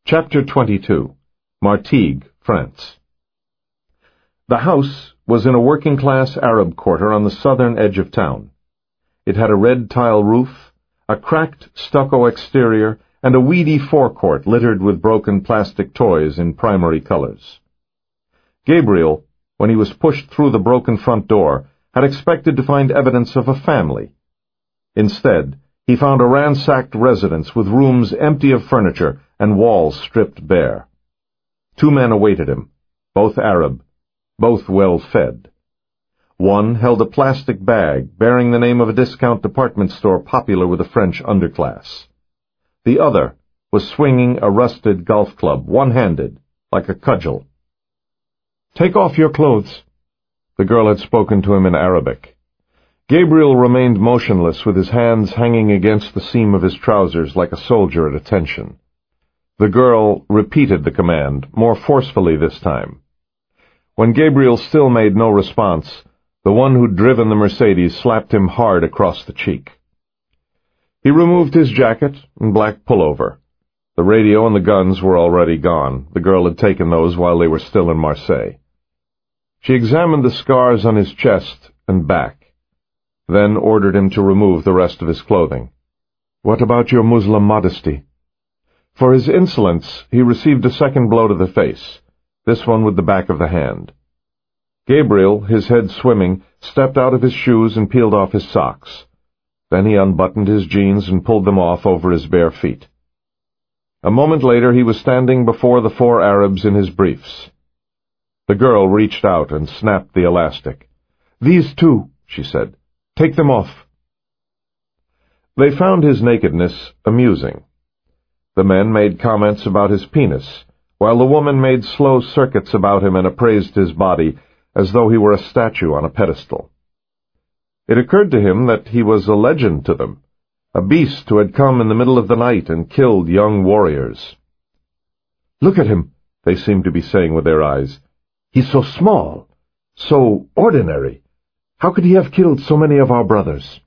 Chapter 22. Martigues, France. The house was in a working-class Arab quarter on the southern edge of town. It had a red tile roof, a cracked stucco exterior, and a weedy forecourt littered with broken plastic toys in primary colors. Gabriel, when he was pushed through the broken front door, had expected to find evidence of a family. Instead, he found a ransacked residence with rooms empty of furniture and walls stripped bare. 2 men awaited him, both Arab, both well-fed. One held a plastic bag bearing the name of a discount department store popular with the French underclass. The other was swinging a rusted golf club, one-handed, like a cudgel. "Take off your clothes." The girl had spoken to him in Arabic. Gabriel remained motionless with his hands hanging against the seam of his trousers like a soldier at attention. The girl repeated the command, more forcefully this time. When Gabriel still made no response, the one who'd driven the Mercedes slapped him hard across the cheek. He removed his jacket and black pullover. The radio and the guns were already gone. The girl had taken those while they were still in Marseille. She examined the scars on his chest and back, then ordered him to remove the rest of his clothing. "What about your Muslim modesty?" For his insolence, he received a second blow to the face, this one with the back of the hand. Gabriel, his head swimming, stepped out of his shoes and peeled off his socks. Then he unbuttoned his jeans and pulled them off over his bare feet. A moment later, he was standing before the 4 Arabs in his briefs. The girl reached out and snapped the elastic. "These 2, she said. "Take them off." They found his nakedness amusing. The men made comments about his penis, while the woman made slow circuits about him and appraised his body as though he were a statue on a pedestal. It occurred to him that he was a legend to them, a beast who had come in the middle of the night and killed young warriors. "Look at him," they seemed to be saying with their eyes. "He's so small, so ordinary. How could he have killed so many of our brothers?"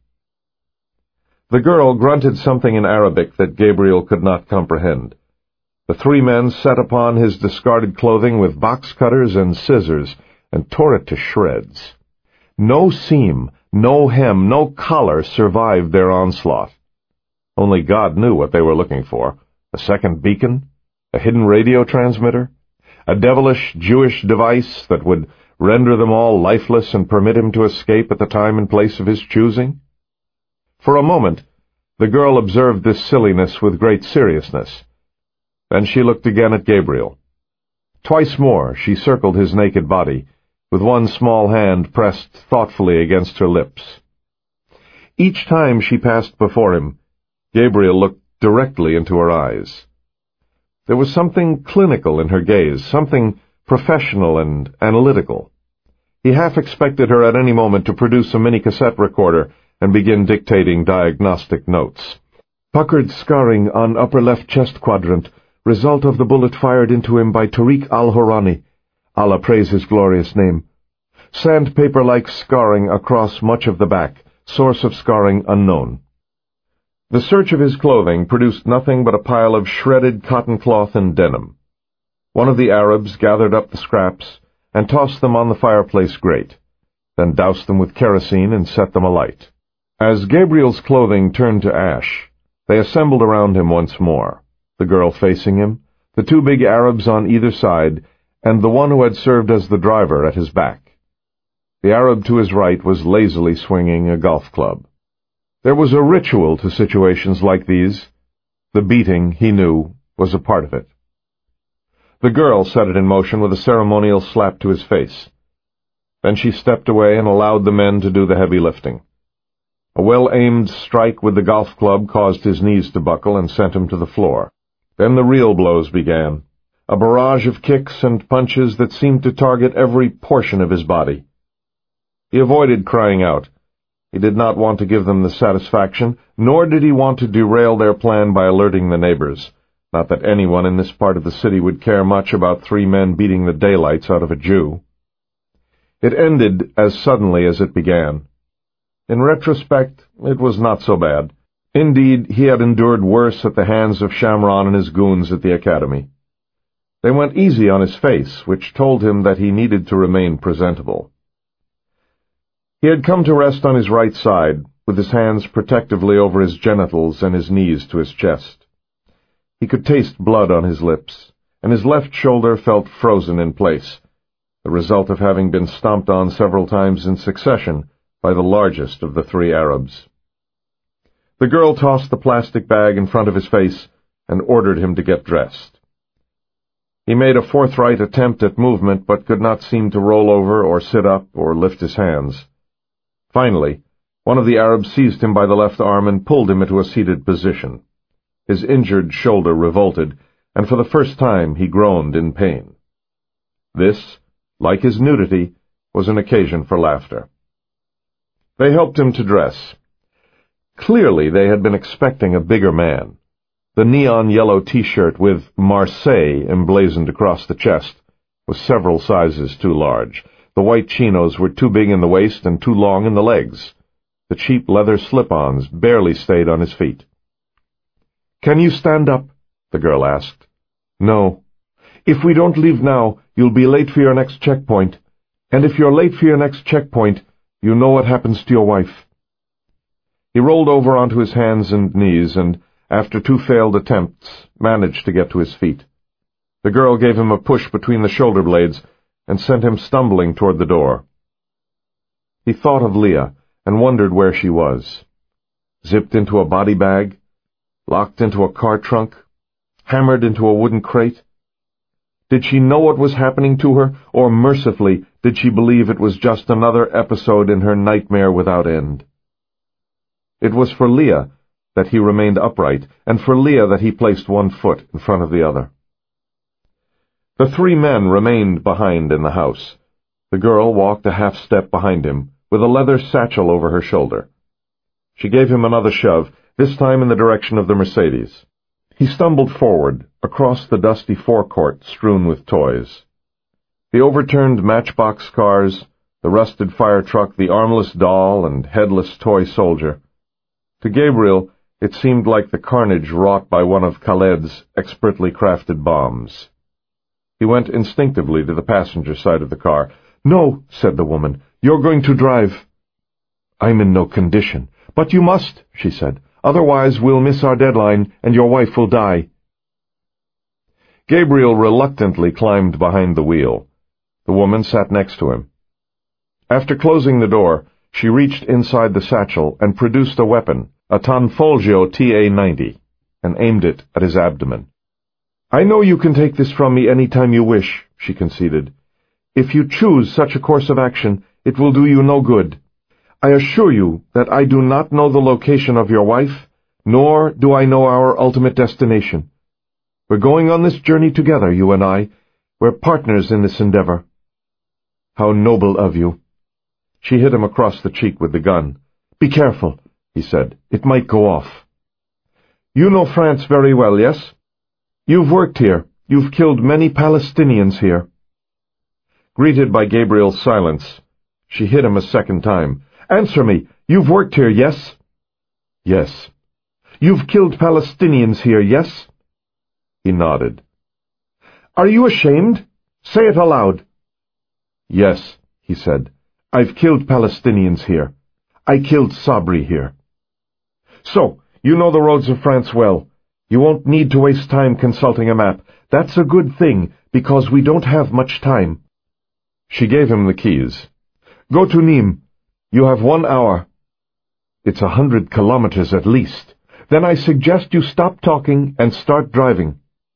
The girl grunted something in Arabic that Gabriel could not comprehend. The 3 men set upon his discarded clothing with box cutters and scissors and tore it to shreds. No seam, no hem, no collar survived their onslaught. Only God knew what they were looking for. A second beacon? A hidden radio transmitter? A devilish Jewish device that would render them all lifeless and permit him to escape at the time and place of his choosing? For a moment, the girl observed this silliness with great seriousness. Then she looked again at Gabriel. Twice more she circled his naked body, with one small hand pressed thoughtfully against her lips. Each time she passed before him, Gabriel looked directly into her eyes. There was something clinical in her gaze, something professional and analytical. He half expected her at any moment to produce a mini-cassette recorder and begin dictating diagnostic notes. "Puckered scarring on upper left chest quadrant, result of the bullet fired into him by Tariq al-Horani. Allah praise his glorious name. Sandpaper-like scarring across much of the back, source of scarring unknown." The search of his clothing produced nothing but a pile of shredded cotton cloth and denim. One of the Arabs gathered up the scraps and tossed them on the fireplace grate, then doused them with kerosene and set them alight. As Gabriel's clothing turned to ash, they assembled around him once more, the girl facing him, the 2 big Arabs on either side, and the one who had served as the driver at his back. The Arab to his right was lazily swinging a golf club. There was a ritual to situations like these. The beating, he knew, was a part of it. The girl set it in motion with a ceremonial slap to his face. Then she stepped away and allowed the men to do the heavy lifting. A well-aimed strike with the golf club caused his knees to buckle and sent him to the floor. Then the real blows began, a barrage of kicks and punches that seemed to target every portion of his body. He avoided crying out. He did not want to give them the satisfaction, nor did he want to derail their plan by alerting the neighbors. Not that anyone in this part of the city would care much about 3 men beating the daylights out of a Jew. It ended as suddenly as it began. In retrospect, it was not so bad. Indeed, he had endured worse at the hands of Shamron and his goons at the academy. They went easy on his face, which told him that he needed to remain presentable. He had come to rest on his right side, with his hands protectively over his genitals and his knees to his chest. He could taste blood on his lips, and his left shoulder felt frozen in place, the result of having been stomped on several times in succession by the largest of the three Arabs. The girl tossed the plastic bag in front of his face and ordered him to get dressed. He made a forthright attempt at movement, but could not seem to roll over or sit up or lift his hands. Finally, one of the Arabs seized him by the left arm and pulled him into a seated position. His injured shoulder revolted, and for the first time he groaned in pain. This, like his nudity, was an occasion for laughter. They helped him to dress. Clearly they had been expecting a bigger man. The neon yellow T-shirt with Marseille emblazoned across the chest was several sizes too large. The white chinos were too big in the waist and too long in the legs. The cheap leather slip-ons barely stayed on his feet. "Can you stand up?" the girl asked. "No. If we don't leave now, you'll be late for your next checkpoint. And if you're late for your next checkpoint, you know what happens to your wife." He rolled over onto his hands and knees and, after 2 failed attempts, managed to get to his feet. The girl gave him a push between the shoulder blades and sent him stumbling toward the door. He thought of Leah and wondered where she was. Zipped into a body bag? Locked into a car trunk? Hammered into a wooden crate? Did she know what was happening to her, or mercifully did she believe it was just another episode in her nightmare without end? It was for Leah that he remained upright, and for Leah that he placed one foot in front of the other. The 3 men remained behind in the house. The girl walked a half-step behind him, with a leather satchel over her shoulder. She gave him another shove, this time in the direction of the Mercedes. He stumbled forward, across the dusty forecourt strewn with toys. The overturned matchbox cars, the rusted fire truck, the armless doll and headless toy soldier. To Gabriel, it seemed like the carnage wrought by one of Khaled's expertly crafted bombs. He went instinctively to the passenger side of the car. "No," said the woman, "you're going to drive." "I'm in no condition." "But you must," she said. "Otherwise we'll miss our deadline, and your wife will die." Gabriel reluctantly climbed behind the wheel. The woman sat next to him. After closing the door, she reached inside the satchel and produced a weapon, a Tanfoglio TA-90, and aimed it at his abdomen. "I know you can take this from me any time you wish," she conceded. "If you choose such a course of action, it will do you no good. I assure you that I do not know the location of your wife, nor do I know our ultimate destination. We're going on this journey together, you and I. We're partners in this endeavor." "How noble of you." She hit him across the cheek with the gun. "Be careful," he said. "It might go off." "You know France very well, yes? You've worked here. You've killed many Palestinians here." Greeted by Gabriel's silence, she hit him a second time. "Answer me. You've worked here, yes?" "Yes." "You've killed Palestinians here, yes?" He nodded. "Are you ashamed? Say it aloud." "Yes," he said. "I've killed Palestinians here. I killed Sabri here." "So, you know the roads of France well. You won't need to waste time consulting a map. That's a good thing, because we don't have much time." She gave him the keys. "Go to Nîmes. You have 1 hour. It's 100 kilometers at least. Then I suggest you stop talking and start driving."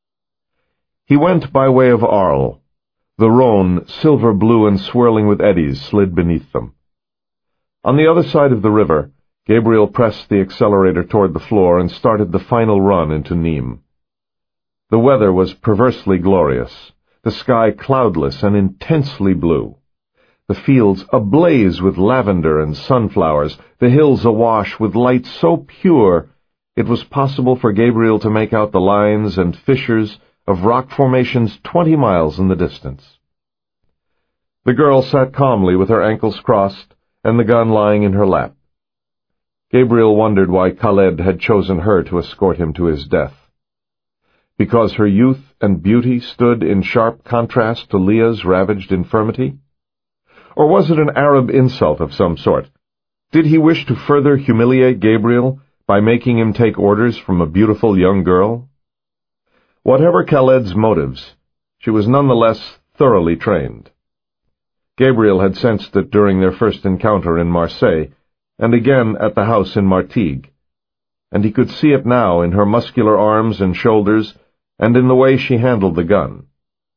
He went by way of Arles. The Rhône, silver blue and swirling with eddies, slid beneath them. On the other side of the river, Gabriel pressed the accelerator toward the floor and started the final run into Nîmes. The weather was perversely glorious, the sky cloudless and intensely blue, the fields ablaze with lavender and sunflowers, the hills awash with light so pure it was possible for Gabriel to make out the lines and fissures of rock formations 20 miles in the distance. The girl sat calmly with her ankles crossed and the gun lying in her lap. Gabriel wondered why Khaled had chosen her to escort him to his death. Because her youth and beauty stood in sharp contrast to Leah's ravaged infirmity? Or was it an Arab insult of some sort? Did he wish to further humiliate Gabriel by making him take orders from a beautiful young girl? Whatever Khaled's motives, she was nonetheless thoroughly trained. Gabriel had sensed it during their first encounter in Marseille, and again at the house in Martigues, and he could see it now in her muscular arms and shoulders and in the way she handled the gun.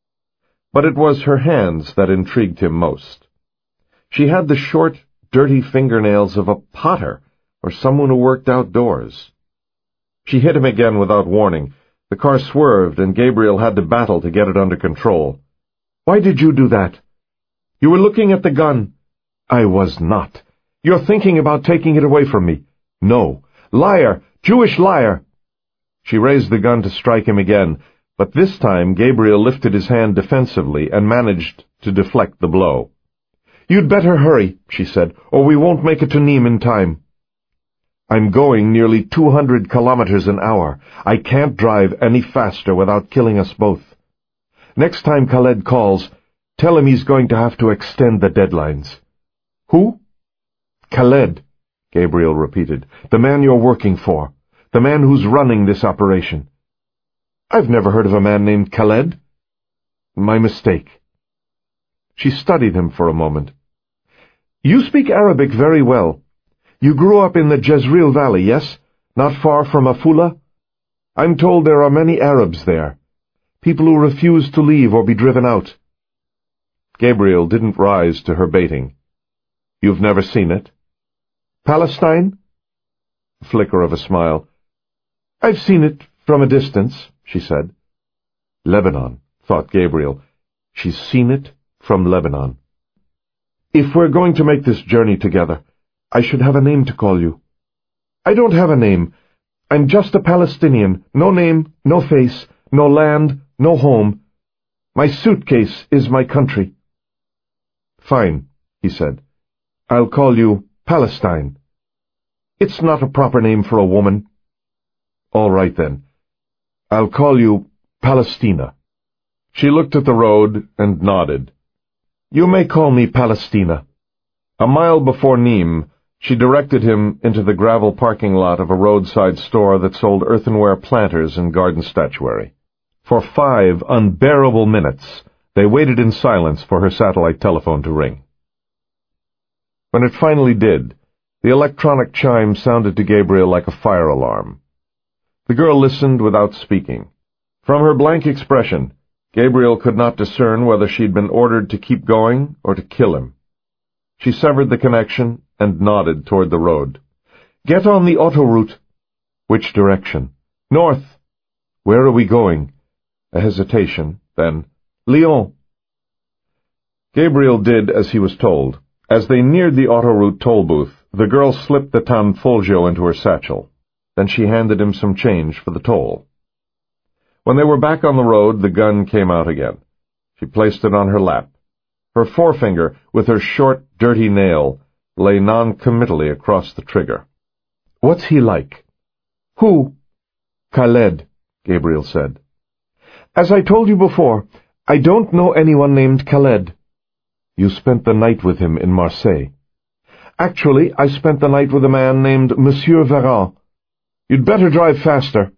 But it was her hands that intrigued him most. She had the short, dirty fingernails of a potter or someone who worked outdoors. She hit him again without warning. The car swerved, and Gabriel had to battle to get it under control. "Why did you do that?" "You were looking at the gun." "I was not." "You're thinking about taking it away from me." "No." "Liar! Jewish liar!" She raised the gun to strike him again, but this time Gabriel lifted his hand defensively and managed to deflect the blow. "You'd better hurry," she said, "or we won't make it to Nîmes in time." "I'm going nearly 200 kilometers an hour. I can't drive any faster without killing us both. Next time Khaled calls, tell him he's going to have to extend the deadlines." "Who?" "Khaled," Gabriel repeated. "The man you're working for. The man who's running this operation." "I've never heard of a man named Khaled." "My mistake." She studied him for a moment. "You speak Arabic very well. You grew up in the Jezreel Valley, yes? Not far from Afula? I'm told there are many Arabs there. People who refuse to leave or be driven out." Gabriel didn't rise to her baiting. "You've never seen it?" "Palestine?" A flicker of a smile. "I've seen it from a distance," she said. Lebanon, thought Gabriel. She's seen it from Lebanon. "If we're going to make this journey together, I should have a name to call you." "I don't have a name. I'm just a Palestinian. No name, no face, no land, no home. My suitcase is my country." "Fine," he said. "I'll call you Palestine." "It's not a proper name for a woman." "All right, then. I'll call you Palestina." She looked at the road and nodded. "You may call me Palestina." A mile before Nîmes, she directed him into the gravel parking lot of a roadside store that sold earthenware planters and garden statuary. For 5 unbearable minutes, they waited in silence for her satellite telephone to ring. When it finally did, the electronic chime sounded to Gabriel like a fire alarm. The girl listened without speaking. From her blank expression, Gabriel could not discern whether she'd been ordered to keep going or to kill him. She severed the connection and nodded toward the road. "Get on the autoroute." "Which direction?" "North." "Where are we going?" A hesitation, then, "Lyon." Gabriel did as he was told. As they neared the autoroute toll booth, the girl slipped the Tanfolio into her satchel. Then she handed him some change for the toll. When they were back on the road, the gun came out again. She placed it on her lap. Her forefinger, with her short, dirty nail, lay non-committally across the trigger. "What's he like?" "Who?" "Khaled," Gabriel said. "As I told you before, I don't know anyone named Khaled." "You spent the night with him in Marseille." "Actually, I spent the night with a man named Monsieur Véran. You'd better drive faster."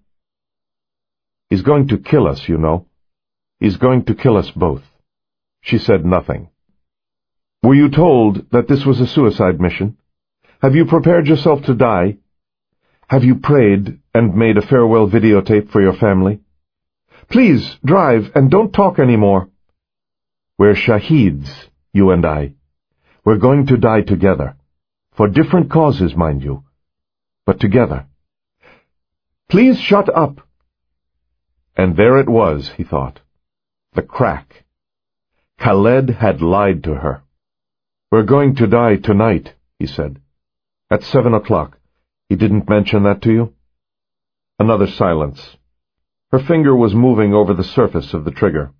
"He's going to kill us, you know. He's going to kill us both." She said nothing. "Were you told that this was a suicide mission? Have you prepared yourself to die? Have you prayed and made a farewell videotape for your family? Please, drive and don't talk anymore." "We're shaheeds, you and I. We're going to die together. For different causes, mind you. But together." "Please shut up." And there it was, he thought. The crack. Khaled had lied to her. "We're going to die tonight," he said. "At 7 o'clock. He didn't mention that to you?" Another silence. Her finger was moving over the surface of the trigger.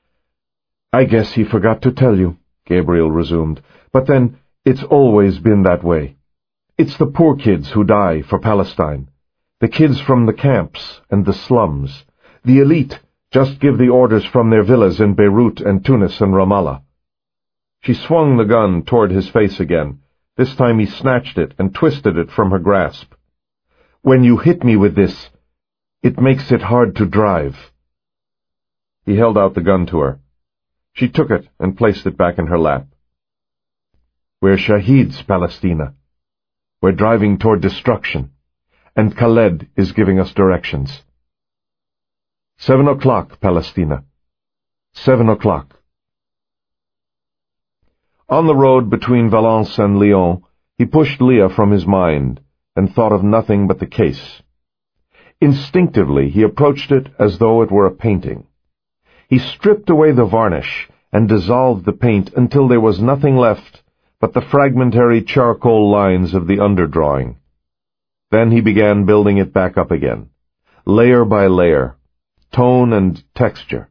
"I guess he forgot to tell you," Gabriel resumed. "But then, it's always been that way. It's the poor kids who die for Palestine. The kids from the camps and the slums. The elite just give the orders from their villas in Beirut and Tunis and Ramallah. She swung the gun toward his face again. This time he snatched it and twisted it from her grasp. When you hit me with this, it makes it hard to drive. He held out the gun to her. She took it and placed it back in her lap. We're shaheeds, Palestina. We're driving toward destruction, and Khaled is giving us directions. 7 o'clock, Palestina. 7 o'clock. On the road between Valence and Lyon, he pushed Leah from his mind and thought of nothing but the case. Instinctively, he approached it as though it were a painting. He stripped away the varnish and dissolved the paint until there was nothing left but the fragmentary charcoal lines of the underdrawing. Then he began building it back up again, layer by layer, tone and texture.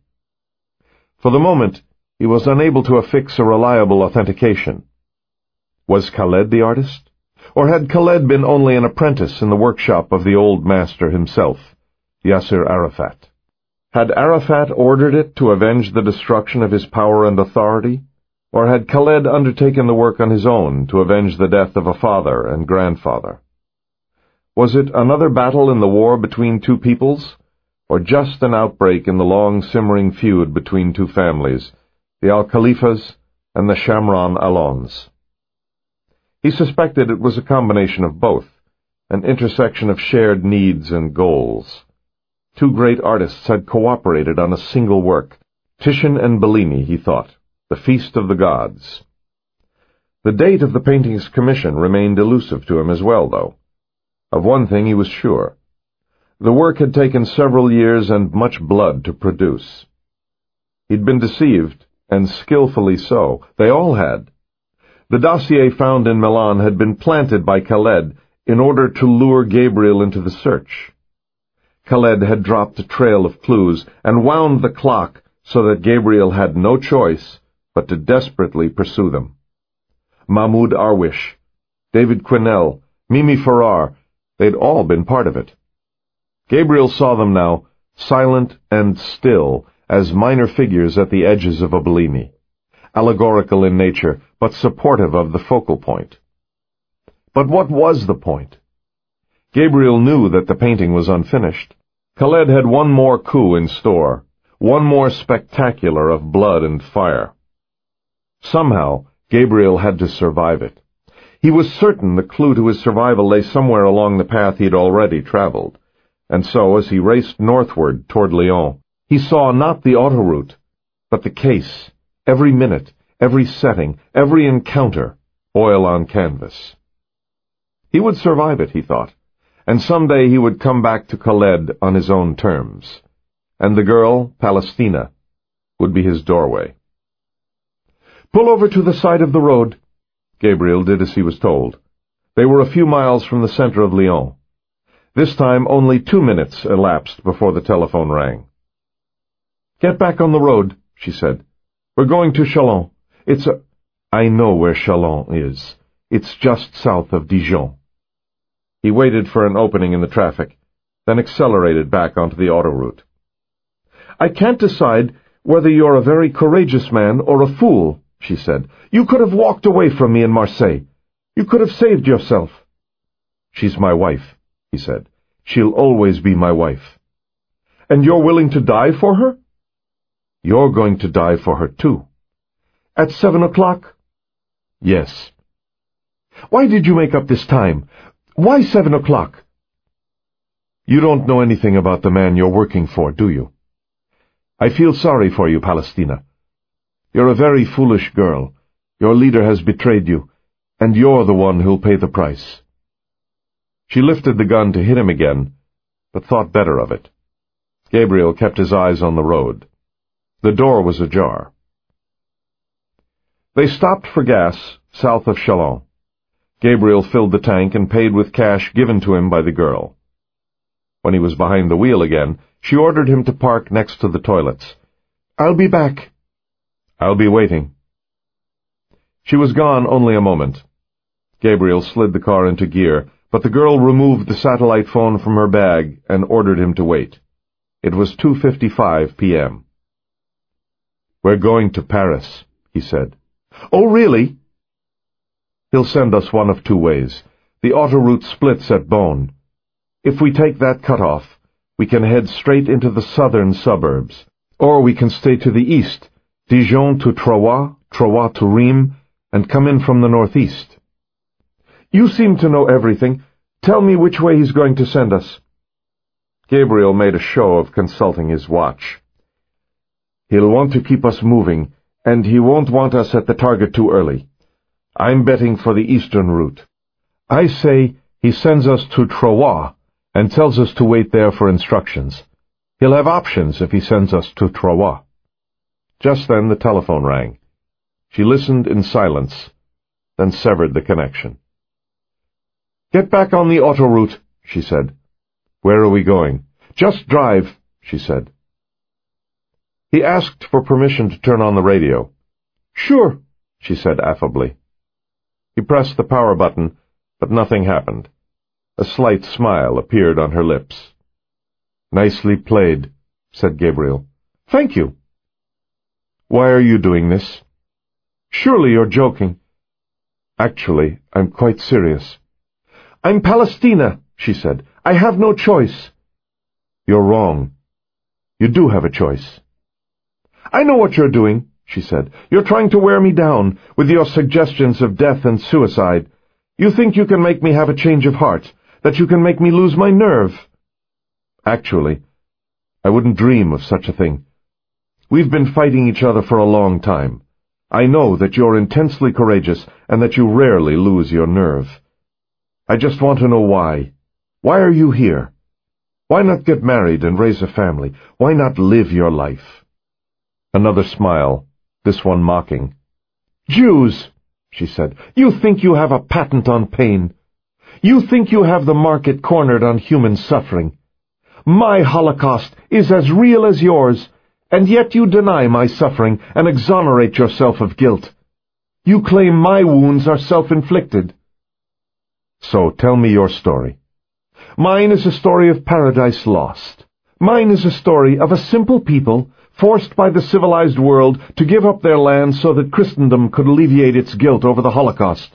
For the moment, he was unable to affix a reliable authentication. Was Khaled the artist? Or had Khaled been only an apprentice in the workshop of the old master himself, Yasser Arafat? Had Arafat ordered it to avenge the destruction of his power and authority? Or had Khaled undertaken the work on his own to avenge the death of a father and grandfather? Was it another battle in the war between two peoples, or just an outbreak in the long simmering feud between two families, the Al-Khalifas and the Shamran Alons? He suspected it was a combination of both, an intersection of shared needs and goals. Two great artists had cooperated on a single work, Titian and Bellini, he thought. The Feast of the Gods. The date of the painting's commission remained elusive to him as well, though. Of one thing he was sure. The work had taken several years and much blood to produce. He'd been deceived, and skillfully so. They all had. The dossier found in Milan had been planted by Khaled in order to lure Gabriel into the search. Khaled had dropped a trail of clues and wound the clock so that Gabriel had no choice but to desperately pursue them. Mahmoud Arwish, David Quinnell, Mimi Farrar, they'd all been part of it. Gabriel saw them now, silent and still, as minor figures at the edges of a Bellini, allegorical in nature, but supportive of the focal point. But what was the point? Gabriel knew that the painting was unfinished. Khaled had one more coup in store, one more spectacular of blood and fire. Somehow, Gabriel had to survive it. He was certain the clue to his survival lay somewhere along the path he had already traveled, and so, as he raced northward toward Lyon, he saw not the autoroute, but the case, every minute, every setting, every encounter, oil on canvas. He would survive it, he thought, and someday he would come back to Khaled on his own terms, and the girl, Palestina, would be his doorway. "Pull over to the side of the road." Gabriel did as he was told. They were a few miles from the center of Lyon. This time only 2 minutes elapsed before the telephone rang. "Get back on the road," she said. "We're going to Chalon. I know where Chalon is. It's just south of Dijon." He waited for an opening in the traffic, then accelerated back onto the autoroute. "I can't decide whether you're a very courageous man or a fool," she said. "You could have walked away from me in Marseille. You could have saved yourself." "She's my wife," he said. "She'll always be my wife." "And you're willing to die for her?" "You're going to die for her, too." "At 7 o'clock?" "Yes." "Why did you make up this time? Why 7 o'clock?" "You don't know anything about the man you're working for, do you? I feel sorry for you, Palestina. You're a very foolish girl. Your leader has betrayed you, and you're the one who'll pay the price." She lifted the gun to hit him again, but thought better of it. Gabriel kept his eyes on the road. The door was ajar. They stopped for gas south of Chalon. Gabriel filled the tank and paid with cash given to him by the girl. When he was behind the wheel again, she ordered him to park next to the toilets. "I'll be back." "I'll be waiting." She was gone only a moment. Gabriel slid the car into gear, but the girl removed the satellite phone from her bag and ordered him to wait. It was 2:55 p.m. "We're going to Paris," he said. "Oh, really?" "He'll send us one of two ways. The autoroute splits at Beaune. If we take that cutoff, we can head straight into the southern suburbs, or we can stay to the east, Dijon to Troyes, Troyes to Rheims, and come in from the northeast." "You seem to know everything. Tell me which way he's going to send us." Gabriel made a show of consulting his watch. "He'll want to keep us moving, and he won't want us at the target too early. I'm betting for the eastern route. I say he sends us to Troyes and tells us to wait there for instructions. He'll have options if he sends us to Troyes." Just then the telephone rang. She listened in silence, then severed the connection. "Get back on the autoroute," she said. "Where are we going?" "Just drive," she said. He asked for permission to turn on the radio. "Sure," she said affably. He pressed the power button, but nothing happened. A slight smile appeared on her lips. "Nicely played," said Gabriel. "Thank you." "Why are you doing this?" "Surely you're joking." "Actually, I'm quite serious." "I'm Palestina," she said. "I have no choice." "You're wrong. You do have a choice." "I know what you're doing," she said. "You're trying to wear me down with your suggestions of death and suicide. You think you can make me have a change of heart, that you can make me lose my nerve." "Actually, I wouldn't dream of such a thing. We've been fighting each other for a long time. I know that you're intensely courageous and that you rarely lose your nerve. I just want to know why. Why are you here? Why not get married and raise a family? Why not live your life?" Another smile, this one mocking. "Jews," she said, "you think you have a patent on pain. You think you have the market cornered on human suffering. My Holocaust is as real as yours, and yet you deny my suffering and exonerate yourself of guilt. You claim my wounds are self-inflicted." "So tell me your story." "Mine is a story of paradise lost. Mine is a story of a simple people forced by the civilized world to give up their land so that Christendom could alleviate its guilt over the Holocaust."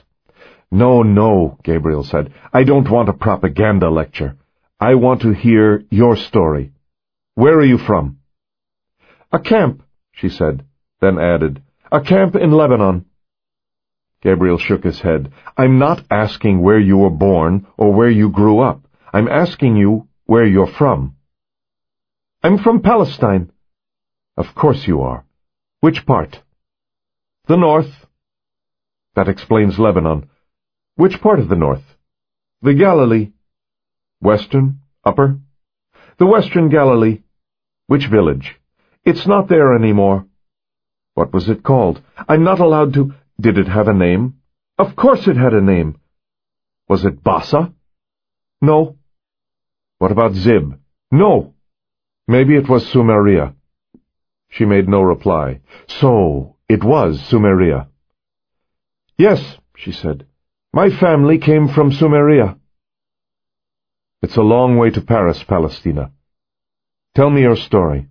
No, Gabriel said. "I don't want a propaganda lecture. I want to hear your story. Where are you from?" "A camp," she said, then added, "a camp in Lebanon." Gabriel shook his head. "I'm not asking where you were born or where you grew up. I'm asking you where you're from." "I'm from Palestine." "Of course you are. Which part?" "The north." "That explains Lebanon. Which part of the north?" "The Galilee." "Western? Upper?" "The Western Galilee." "Which village?" "It's not there anymore." "What was it called?" "I'm not allowed to—" "Did it have a name?" "Of course it had a name." "Was it Bassa?" "No." "What about Zib?" "No." "Maybe it was Sumeria." She made no reply. "So, it was Sumeria." "Yes," she said. "My family came from Sumeria." "It's a long way to Paris, Palestina. Tell me your story."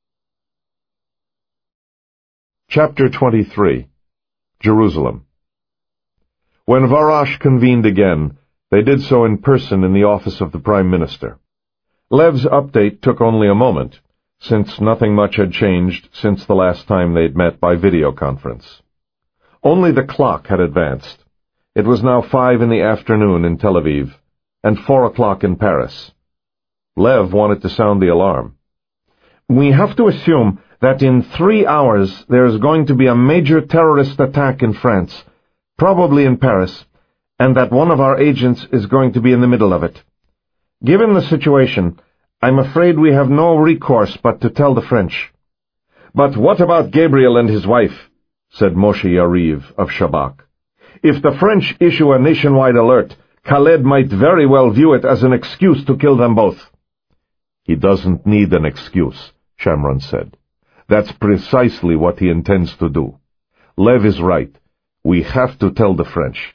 Chapter 23. Jerusalem. When Varash convened again, they did so in person in the office of the Prime Minister. Lev's update took only a moment, since nothing much had changed since the last time they'd met by video conference. Only the clock had advanced. It was now 5 in the afternoon in Tel Aviv, and 4 o'clock in Paris. Lev wanted to sound the alarm. "We have to assume that in 3 hours there is going to be a major terrorist attack in France, probably in Paris, and that one of our agents is going to be in the middle of it. Given the situation, I'm afraid we have no recourse but to tell the French." "But what about Gabriel and his wife?" said Moshe Yariv of Shabak. "If the French issue a nationwide alert, Khaled might very well view it as an excuse to kill them both." "He doesn't need an excuse," Shamron said. "That's precisely what he intends to do. Lev is right. We have to tell the French.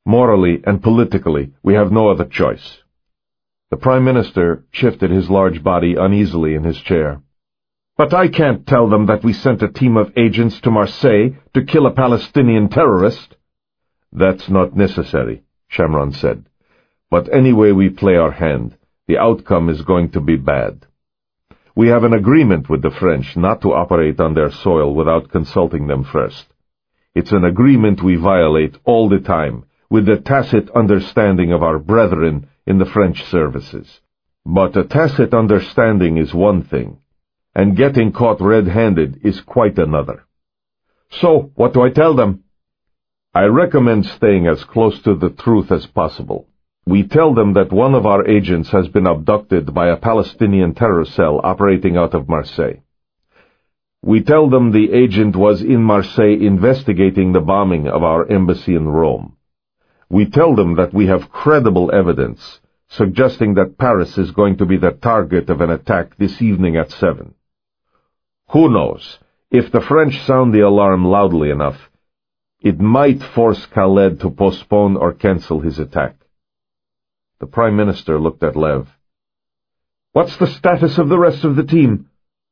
Morally and politically, we have no other choice." The Prime Minister shifted his large body uneasily in his chair. "But I can't tell them that we sent a team of agents to Marseille to kill a Palestinian terrorist." "That's not necessary," Shamron said. "But any way we play our hand, the outcome is going to be bad. We have an agreement with the French not to operate on their soil without consulting them first. It's an agreement we violate all the time, with the tacit understanding of our brethren in the French services. But a tacit understanding is one thing, and getting caught red-handed is quite another." "So, what do I tell them?" "I recommend staying as close to the truth as possible. We tell them that one of our agents has been abducted by a Palestinian terror cell operating out of Marseille. We tell them the agent was in Marseille investigating the bombing of our embassy in Rome. We tell them that we have credible evidence suggesting that Paris is going to be the target of an attack this evening at 7. Who knows, if the French sound the alarm loudly enough, it might force Khaled to postpone or cancel his attack." The Prime Minister looked at Lev. "What's the status of the rest of the team?"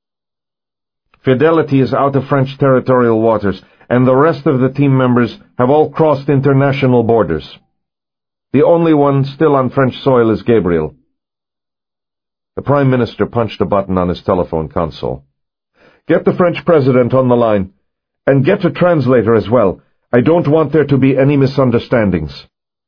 "Fidelity is out of French territorial waters, and the rest of the team members have all crossed international borders. The only one still on French soil is Gabriel." The Prime Minister punched a button on his telephone console. "Get the French President on the line, and get a translator as well. I don't want there to be any misunderstandings."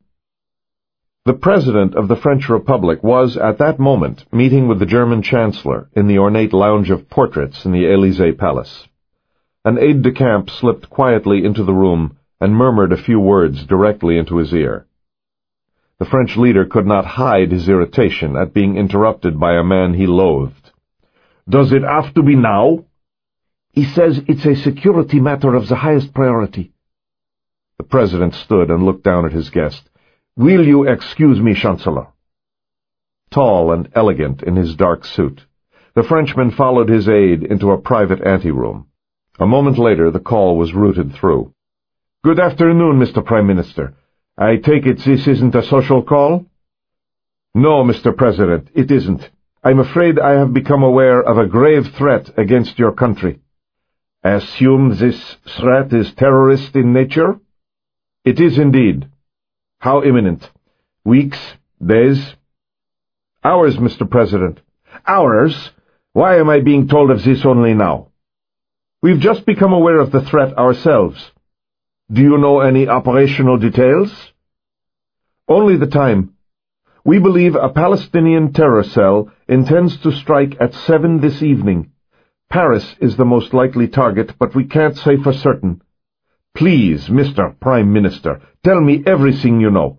The President of the French Republic was, at that moment, meeting with the German Chancellor in the ornate lounge of portraits in the Élysée Palace. An aide-de-camp slipped quietly into the room and murmured a few words directly into his ear. The French leader could not hide his irritation at being interrupted by a man he loathed. "Does it have to be now?" "He says it's a security matter of the highest priority." The President stood and looked down at his guest. "Will you excuse me, Chancellor?" Tall and elegant in his dark suit, the Frenchman followed his aide into a private anteroom. A moment later the call was routed through. "Good afternoon, Mr. Prime Minister. I take it this isn't a social call?" "No, Mr. President, it isn't. I'm afraid I have become aware of a grave threat against your country." "I assume this threat is terrorist in nature?" "It is indeed." "How imminent? Weeks? Days?" "Hours, Mr. President." "Hours? Why am I being told of this only now?" "We've just become aware of the threat ourselves." "Do you know any operational details?" "Only the time. We believe a Palestinian terror cell intends to strike at 7 this evening. Paris is the most likely target, but we can't say for certain. Please, Mr. Prime Minister, tell me everything you know."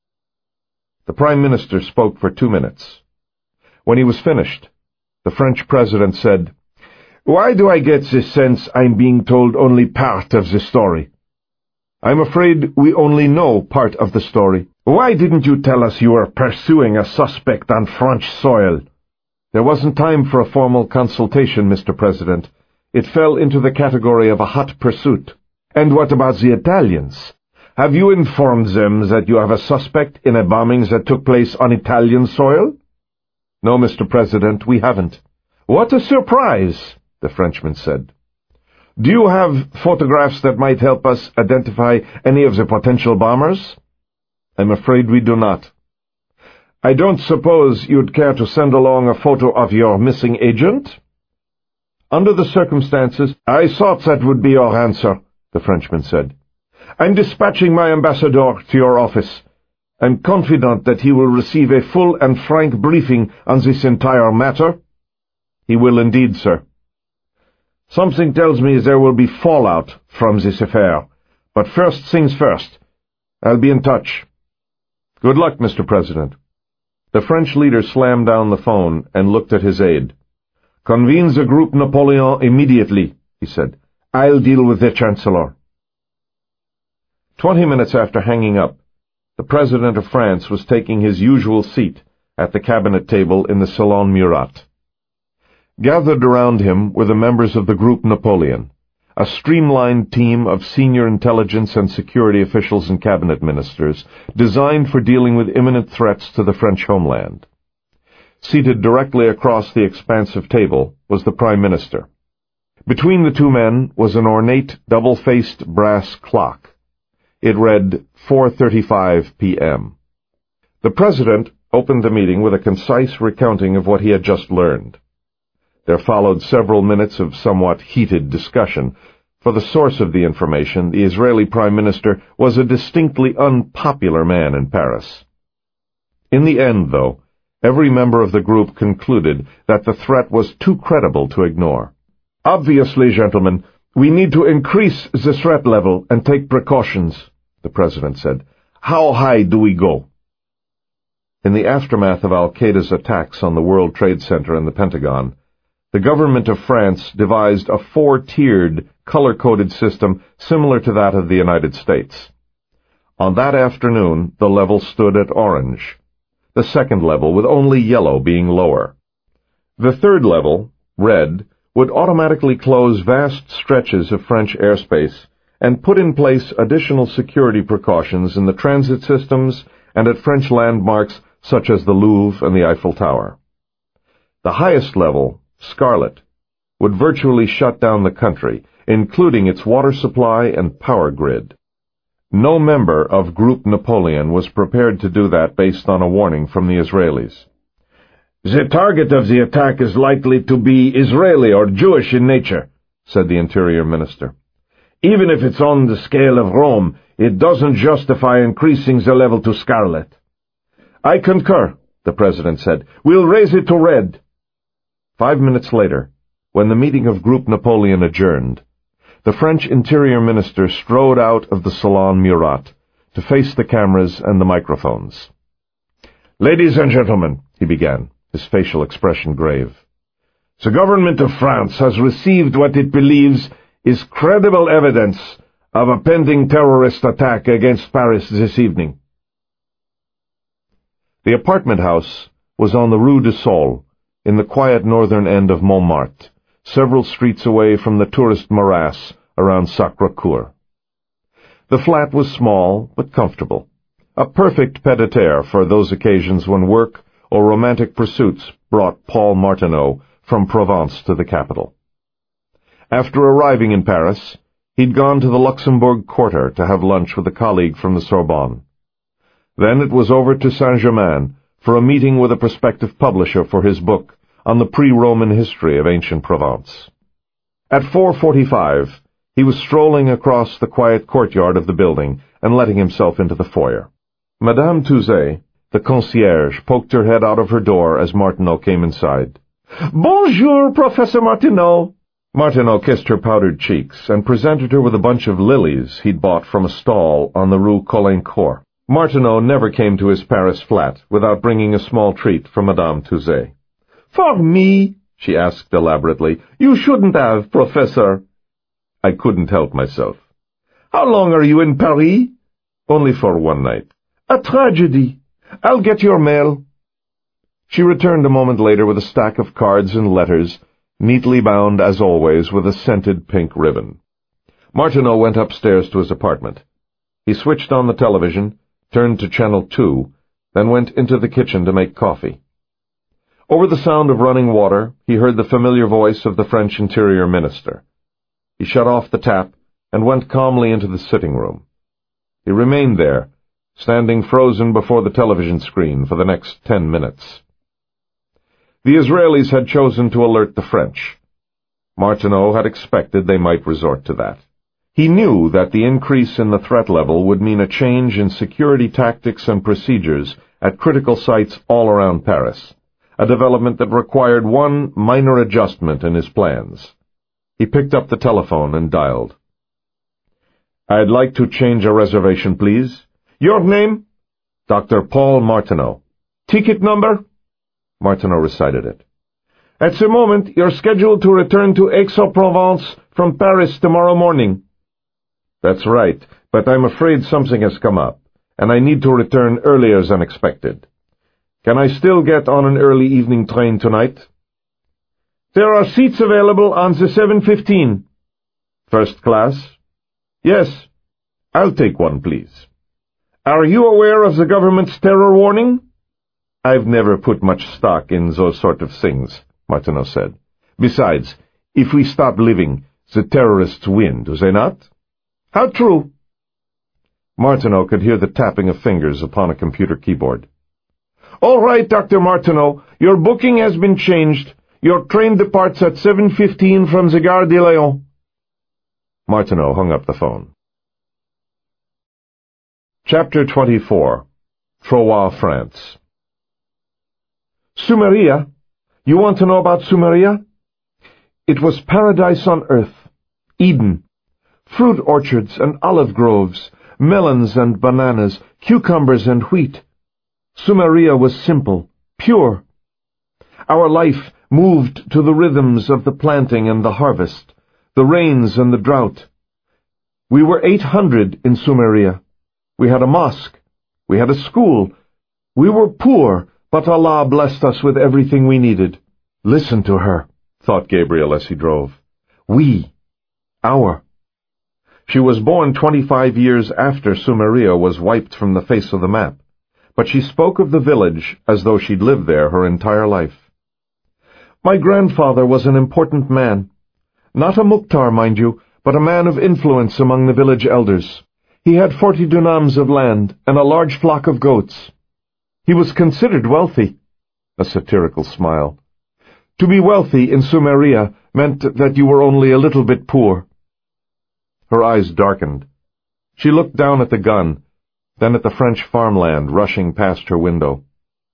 The Prime Minister spoke for 2 minutes. When he was finished, the French President said, "Why do I get the sense I'm being told only part of the story?" "I'm afraid we only know part of the story." "Why didn't you tell us you were pursuing a suspect on French soil?" "There wasn't time for a formal consultation, Mr. President. It fell into the category of a hot pursuit." "And what about the Italians? Have you informed them that you have a suspect in a bombing that took place on Italian soil?" "No, Mr. President, we haven't." "What a surprise," the Frenchman said. "Do you have photographs that might help us identify any of the potential bombers?" "I'm afraid we do not." "I don't suppose you'd care to send along a photo of your missing agent?" "Under the circumstances, I thought that would be your answer," the Frenchman said. "I'm dispatching my ambassador to your office. I'm confident that he will receive a full and frank briefing on this entire matter." "He will indeed, sir." "Something tells me there will be fallout from this affair. But first things first. I'll be in touch." "Good luck, Mr. President." The French leader slammed down the phone and looked at his aide. "Convene the Group Napoleon immediately," he said. "I'll deal with the Chancellor." 20 minutes after hanging up, the President of France was taking his usual seat at the cabinet table in the Salon Murat. Gathered around him were the members of the Group Napoleon, a streamlined team of senior intelligence and security officials and cabinet ministers designed for dealing with imminent threats to the French homeland. Seated directly across the expansive table was the Prime Minister. Between the two men was an ornate, double-faced brass clock. It read 4:35 p.m. The President opened the meeting with a concise recounting of what he had just learned. There followed several minutes of somewhat heated discussion. For the source of the information, the Israeli Prime Minister was a distinctly unpopular man in Paris. In the end, though, every member of the group concluded that the threat was too credible to ignore. "Obviously, gentlemen, we need to increase the threat level and take precautions," the President said. "How high do we go?" In the aftermath of al-Qaeda's attacks on the World Trade Center and the Pentagon, the government of France devised a 4-tiered, color-coded system similar to that of the United States. On that afternoon, the level stood at orange, the second level with only yellow being lower. The third level, red, would automatically close vast stretches of French airspace and put in place additional security precautions in the transit systems and at French landmarks such as the Louvre and the Eiffel Tower. The highest level, scarlet, would virtually shut down the country, including its water supply and power grid. No member of Group Napoleon was prepared to do that based on a warning from the Israelis. "The target of the attack is likely to be Israeli or Jewish in nature," said the Interior Minister. "Even if it's on the scale of Rome, it doesn't justify increasing the level to scarlet." "I concur," the President said. "We'll raise it to red." 5 minutes later, when the meeting of Group Napoleon adjourned, the French Interior Minister strode out of the Salon Murat to face the cameras and the microphones. "Ladies and gentlemen," he began, his facial expression grave, "the government of France has received what it believes is credible evidence of a pending terrorist attack against Paris this evening." The apartment house was on the Rue du Sol, in the quiet northern end of Montmartre, several streets away from the tourist morass around Sacré-Cœur. The flat was small but comfortable, a perfect pied-à-terre for those occasions when work or romantic pursuits brought Paul Martineau from Provence to the capital. After arriving in Paris, he'd gone to the Luxembourg Quarter to have lunch with a colleague from the Sorbonne. Then it was over to Saint-Germain for a meeting with a prospective publisher for his book on the pre-Roman history of ancient Provence. At 4:45, he was strolling across the quiet courtyard of the building and letting himself into the foyer. Madame Touzet, the concierge, poked her head out of her door as Martineau came inside. "Bonjour, Professor Martineau." Martineau kissed her powdered cheeks and presented her with a bunch of lilies he'd bought from a stall on the Rue Caulaincourt. Martineau never came to his Paris flat without bringing a small treat from Madame Touzet. "For me?" she asked elaborately. "You shouldn't have, Professor." "I couldn't help myself." "How long are you in Paris?" "Only for one night." "A tragedy. I'll get your mail." She returned a moment later with a stack of cards and letters, neatly bound, as always, with a scented pink ribbon. Martineau went upstairs to his apartment. He switched on the television, turned to Channel 2, then went into the kitchen to make coffee. Over the sound of running water, he heard the familiar voice of the French Interior Minister. He shut off the tap and went calmly into the sitting room. He remained there, standing frozen before the television screen for the next 10 minutes. The Israelis had chosen to alert the French. Martineau had expected they might resort to that. He knew that the increase in the threat level would mean a change in security tactics and procedures at critical sites all around Paris, a development that required one minor adjustment in his plans. He picked up the telephone and dialed. "I'd like to change a reservation, please." "Your name?" "Dr. Paul Martineau." "Ticket number?" Martineau recited it. "At the moment, you're scheduled to return to Aix-en-Provence from Paris tomorrow morning." "That's right, but I'm afraid something has come up, and I need to return earlier than expected. Can I still get on an early evening train tonight?" "There are seats available on the 7:15. First class? Yes. I'll take one, please. Are you aware of the government's terror warning? I've never put much stock in those sort of things, Martineau said. Besides, if we stop living, the terrorists win, do they not? How true? Martineau could hear the tapping of fingers upon a computer keyboard. All right, Dr. Martineau, your booking has been changed. Your train departs at 7:15 from the Gare de Lyon. Martineau hung up the phone. Chapter 24. Troyes, France. Sumeria? You want to know about Sumeria? It was paradise on earth. Eden. Fruit orchards and olive groves, melons and bananas, cucumbers and wheat. Sumeria was simple, pure. Our life moved to the rhythms of the planting and the harvest, the rains and the drought. We were 800 in Sumeria. We had a mosque. We had a school. We were poor, but Allah blessed us with everything we needed. Listen to her, thought Gabriel as he drove. We. Our. She was born 25 years after Sumeria was wiped from the face of the map, but she spoke of the village as though she'd lived there her entire life. My grandfather was an important man. Not a Mukhtar, mind you, but a man of influence among the village elders. He had 40 dunams of land and a large flock of goats. He was considered wealthy. A satirical smile. To be wealthy in Sumeria meant that you were only a little bit poor. Her eyes darkened. She looked down at the gun, then at the French farmland rushing past her window.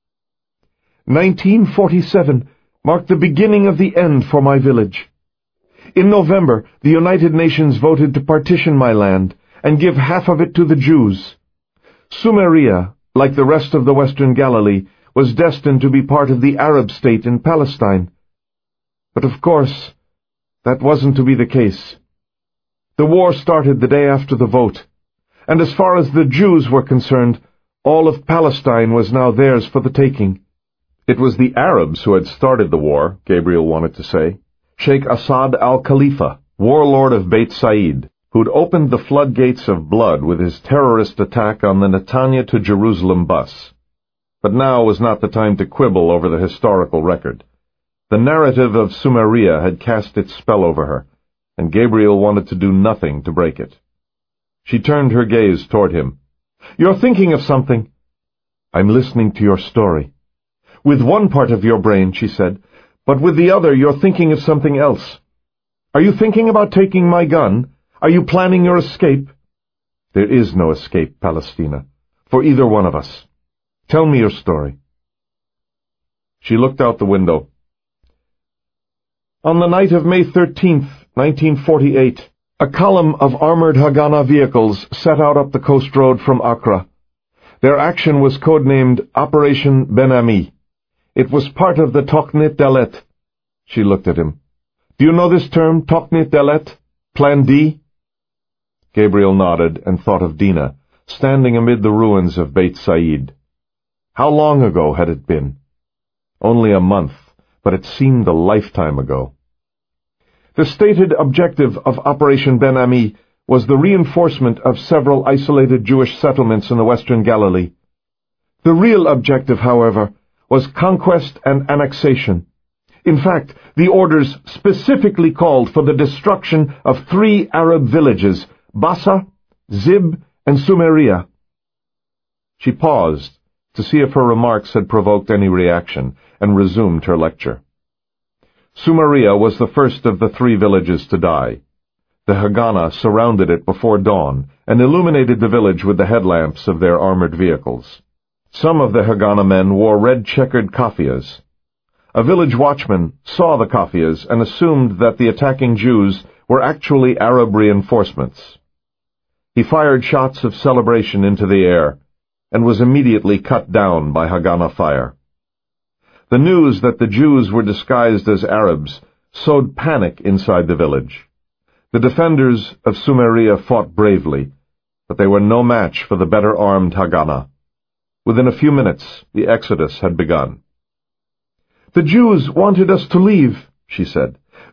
1947 marked the beginning of the end for my village. In November, the United Nations voted to partition my land and give half of it to the Jews. Sumeria, like the rest of the Western Galilee, was destined to be part of the Arab state in Palestine. But of course, that wasn't to be the case. The war started the day after the vote, and as far as the Jews were concerned, all of Palestine was now theirs for the taking. It was the Arabs who had started the war, Gabriel wanted to say. Sheikh Assad al-Khalifa, warlord of Beit Said, who'd opened the floodgates of blood with his terrorist attack on the Netanya to Jerusalem bus. But now was not the time to quibble over the historical record. The narrative of Sumeria had cast its spell over her, and Gabriel wanted to do nothing to break it. She turned her gaze toward him. You're thinking of something. I'm listening to your story. With one part of your brain, she said, but with the other you're thinking of something else. Are you thinking about taking my gun? Are you planning your escape? There is no escape, Palestina, for either one of us. Tell me your story. She looked out the window. On the night of May 13th, 1948, a column of armored Haganah vehicles set out up the coast road from Accra. Their action was codenamed Operation Ben Ami. It was part of the Tochnit Dalet. She looked at him. Do you know this term, Tochnit Dalet? Plan D? Gabriel nodded and thought of Dina, standing amid the ruins of Beit Said. How long ago had it been? Only a month, but it seemed a lifetime ago. The stated objective of Operation Ben Ami was the reinforcement of several isolated Jewish settlements in the Western Galilee. The real objective, however, was conquest and annexation. In fact, the orders specifically called for the destruction of 3 Arab villages, Bassa, Zib, and Sumeria. She paused to see if her remarks had provoked any reaction, and resumed her lecture. Sumeria was the first of the 3 villages to die. The Haganah surrounded it before dawn and illuminated the village with the headlamps of their armored vehicles. Some of the Haganah men wore red-checkered kaffias. A village watchman saw the kaffias and assumed that the attacking Jews were actually Arab reinforcements. He fired shots of celebration into the air and was immediately cut down by Haganah fire. The news that the Jews were disguised as Arabs sowed panic inside the village. The defenders of Sumeria fought bravely, but they were no match for the better-armed Haganah. Within a few minutes, the exodus had begun. The Jews wanted us to leave, she said.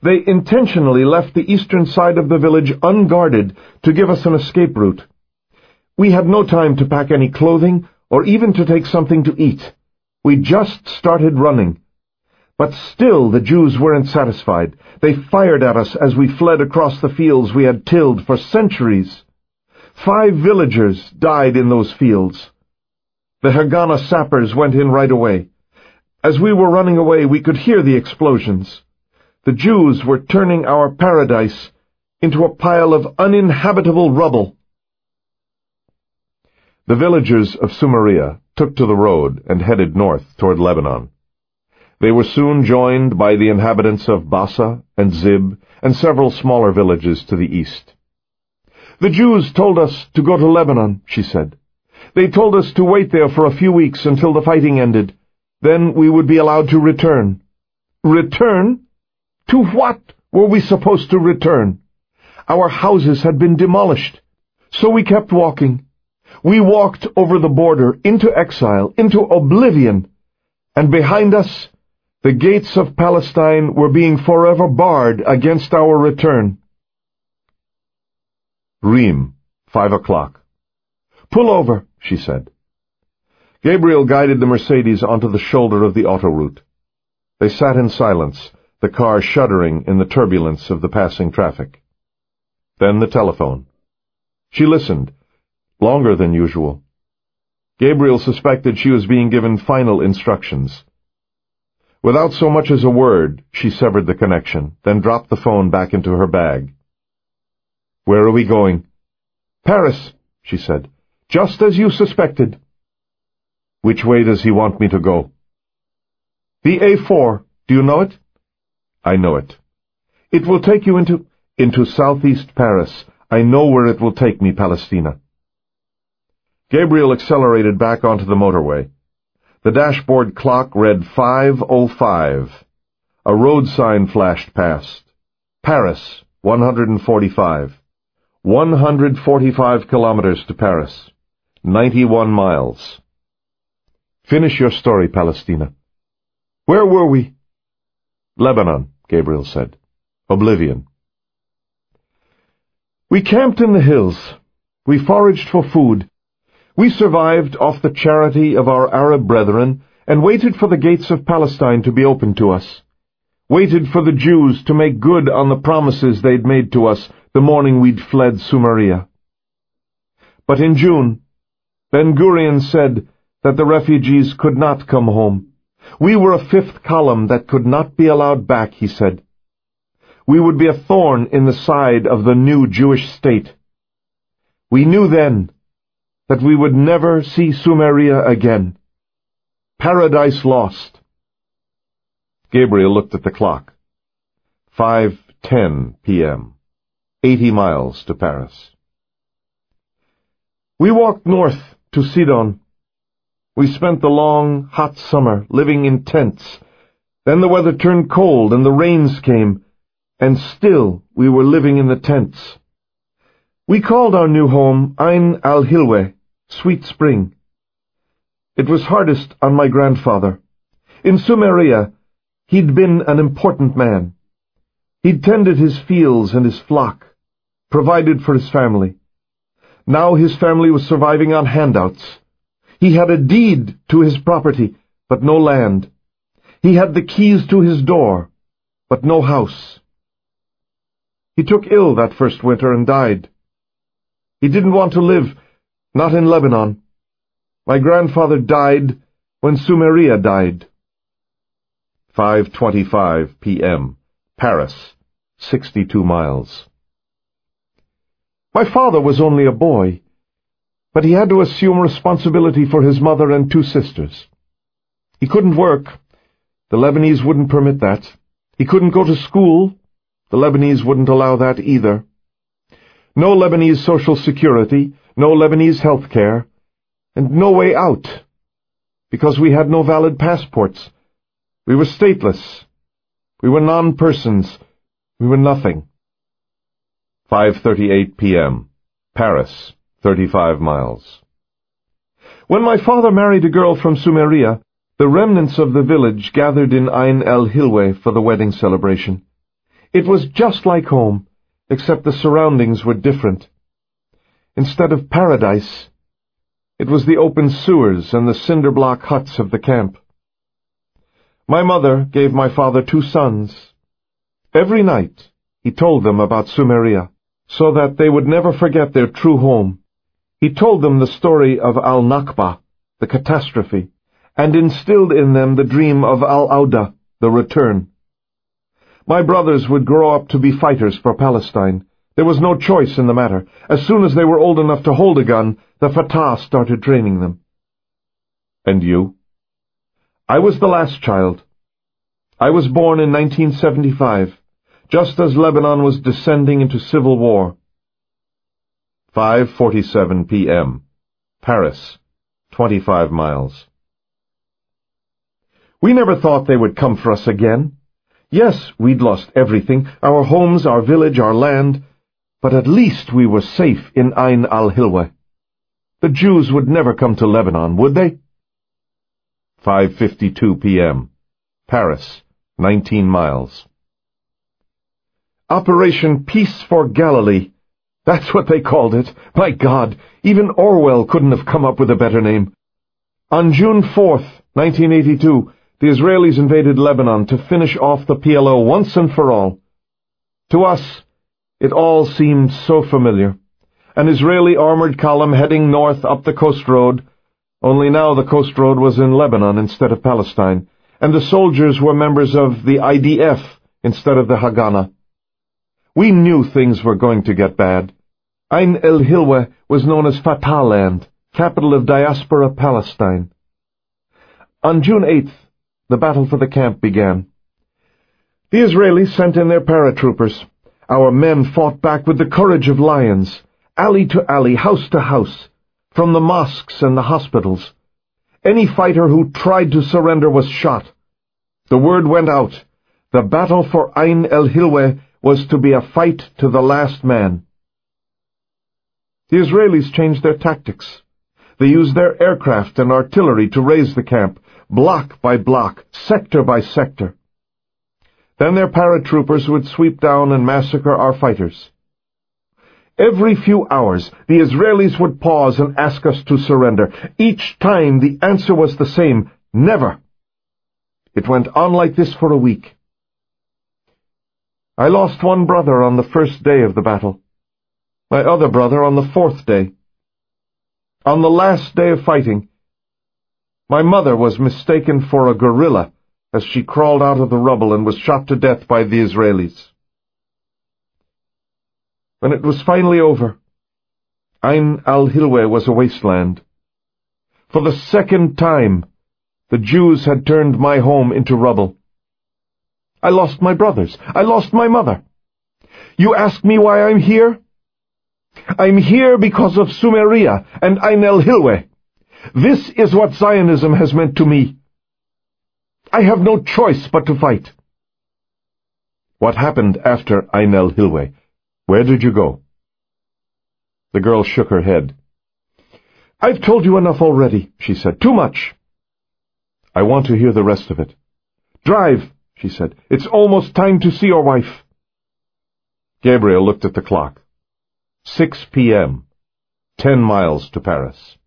They intentionally left the eastern side of the village unguarded to give us an escape route. We had no time to pack any clothing or even to take something to eat. We just started running. But still the Jews weren't satisfied. They fired at us as we fled across the fields we had tilled for centuries. 5 villagers died in those fields. The Haganah sappers went in right away. As we were running away, we could hear the explosions. The Jews were turning our paradise into a pile of uninhabitable rubble. The villagers of Sumeria took to the road and headed north toward Lebanon. They were soon joined by the inhabitants of Bassa and Zib and several smaller villages to the east. "The Jews told us to go to Lebanon," she said. "They told us to wait there for a few weeks until the fighting ended. Then we would be allowed to return." Return? To what were we supposed to return? Our houses had been demolished. So we kept walking. We walked over the border, into exile, into oblivion. And behind us, the gates of Palestine were being forever barred against our return. Reem, 5 o'clock. "Pull over," she said. Gabriel guided the Mercedes onto the shoulder of the autoroute. They sat in silence, the car shuddering in the turbulence of the passing traffic. Then the telephone. She listened, longer than usual. Gabriel suspected she was being given final instructions. Without so much as a word, she severed the connection, then dropped the phone back into her bag. "Where are we going?" "Paris," she said. "Just as you suspected." "Which way does he want me to go?" "The A4. Do you know it?" "I know it." "It will take you into southeast Paris. I know where it will take me, Palestina." Gabriel accelerated back onto the motorway. The dashboard clock read 5:05. A road sign flashed past. Paris, 145. 145 kilometers to Paris. 91 miles. "Finish your story, Palestina." "Where were we?" "Lebanon," Gabriel said. "Oblivion." "We camped in the hills. We foraged for food. We survived off the charity of our Arab brethren and waited for the gates of Palestine to be opened to us. Waited for the Jews to make good on the promises they'd made to us the morning we'd fled Sumeria. But in June, Ben-Gurion said that the refugees could not come home. We were a 5th column that could not be allowed back, he said. We would be a thorn in the side of the new Jewish state. We knew then that we would never see Sumeria again. Paradise lost. Gabriel looked at the clock. 5:10 p.m. 80 miles to Paris. We walked north to Sidon. We spent the long, hot summer living in tents. Then the weather turned cold and the rains came, and still we were living in the tents. We called our new home Ain al-Hilweh, Sweet Spring. It was hardest on my grandfather. In Sumeria, he'd been an important man. He'd tended his fields and his flock, provided for his family. Now his family was surviving on handouts. He had a deed to his property, but no land. He had the keys to his door, but no house. He took ill that first winter and died. He didn't want to live, not in Lebanon. My grandfather died when Sumeria died. 5:25 p.m. Paris, 62 miles. My father was only a boy, but he had to assume responsibility for his mother and 2 sisters. He couldn't work. The Lebanese wouldn't permit that. He couldn't go to school. The Lebanese wouldn't allow that either. No Lebanese social security, no Lebanese health care, and no way out, because we had no valid passports. We were stateless. We were non-persons. We were nothing. 5:38 p.m. Paris, 35 miles. When my father married a girl from Sumeria, the remnants of the village gathered in Ain al-Hilweh for the wedding celebration. It was just like home, except the surroundings were different. Instead of paradise, it was the open sewers and the cinder-block huts of the camp. My mother gave my father 2 sons. Every night he told them about Sumeria, so that they would never forget their true home. He told them the story of Al-Nakba, the catastrophe, and instilled in them the dream of Al-Auda, the return. My brothers would grow up to be fighters for Palestine. There was no choice in the matter. As soon as they were old enough to hold a gun, the Fatah started training them. And you? I was the last child. I was born in 1975, just as Lebanon was descending into civil war. 5:47 p.m. Paris, 25 miles. We never thought they would come for us again. Yes, we'd lost everything, our homes, our village, our land, but at least we were safe in Ain al-Hilwa. The Jews would never come to Lebanon, would they? 5:52 p.m. Paris, 19 miles. Operation Peace for Galilee. That's what they called it. My God, even Orwell couldn't have come up with a better name. On June 4th, 1982, the Israelis invaded Lebanon to finish off the PLO once and for all. To us, it all seemed so familiar. An Israeli armored column heading north up the coast road, only now the coast road was in Lebanon instead of Palestine, and the soldiers were members of the IDF instead of the Haganah. We knew things were going to get bad. Ain al-Hilwa was known as Fatah Land, capital of diaspora Palestine. On June 8th, the battle for the camp began. The Israelis sent in their paratroopers. Our men fought back with the courage of lions, alley to alley, house to house, from the mosques and the hospitals. Any fighter who tried to surrender was shot. The word went out. The battle for Ain al-Hilwa was to be a fight to the last man. The Israelis changed their tactics. They used their aircraft and artillery to raise the camp, block by block, sector by sector. Then their paratroopers would sweep down and massacre our fighters. Every few hours, the Israelis would pause and ask us to surrender. Each time the answer was the same: never. It went on like this for a week. I lost one brother on the first day of the battle. My other brother on the 4th day. On the last day of fighting, my mother was mistaken for a gorilla as she crawled out of the rubble and was shot to death by the Israelis. When it was finally over, Ain al-Hilwa was a wasteland. For the second time, the Jews had turned my home into rubble. I lost my brothers. I lost my mother. You ask me why I'm here? I'm here because of Sumeria and Ain al-Hilwa. This is what Zionism has meant to me. I have no choice but to fight. What happened after Ain al-Hilwa? Where did you go? The girl shook her head. I've told you enough already, she said. Too much. I want to hear the rest of it. Drive, she said. It's almost time to see your wife. Gabriel looked at the clock. 6 p.m. 10 miles to Paris.